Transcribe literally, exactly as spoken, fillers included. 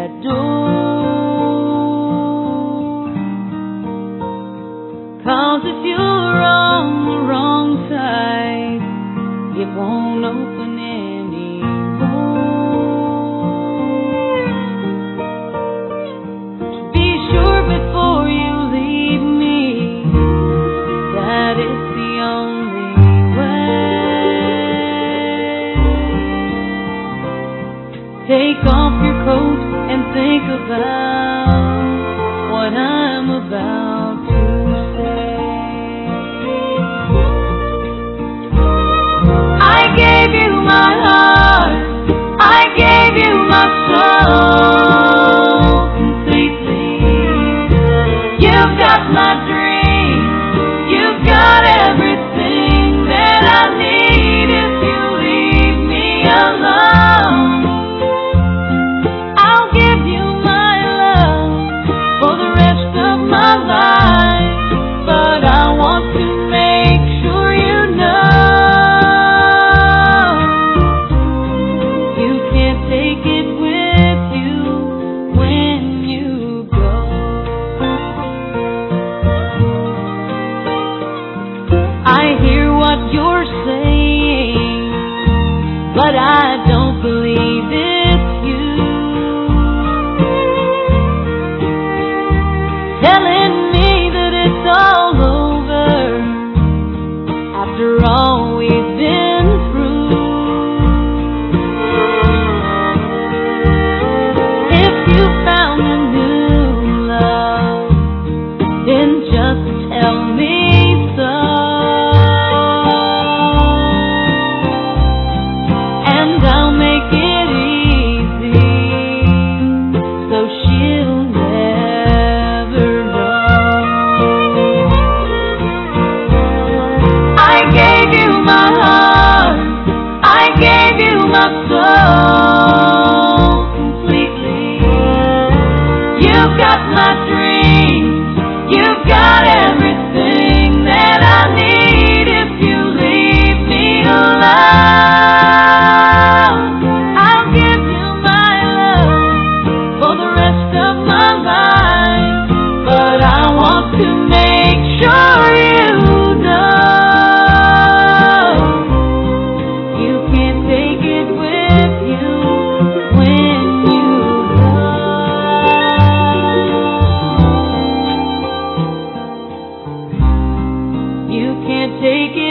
that door. 'Cause if you're on the wrong side, it won't open anymore. Be sure before you leave me that it's the only way. Take off your coat and think about what I'm about to say. I gave you my heart, I gave you my soul completely. You've got my dreams, you've got everything that I need. If you leave me alone, I'll give you my love for the rest of my life. But I want to make sure you know you can't take it with you when you go. I hear what you're saying, but I don't believe it's you. Telling me that it's all over after all we've been through. If you found a new love, then just tell me so, and I'll make it easy so she'll never know. I gave you my heart, I gave you my soul completely. You've got my dreams, you've got everything that I need. If you leave me alone, I'll give you my love for the rest of my life. But I want to make sure you know you can't take it with you when you go. You can't take it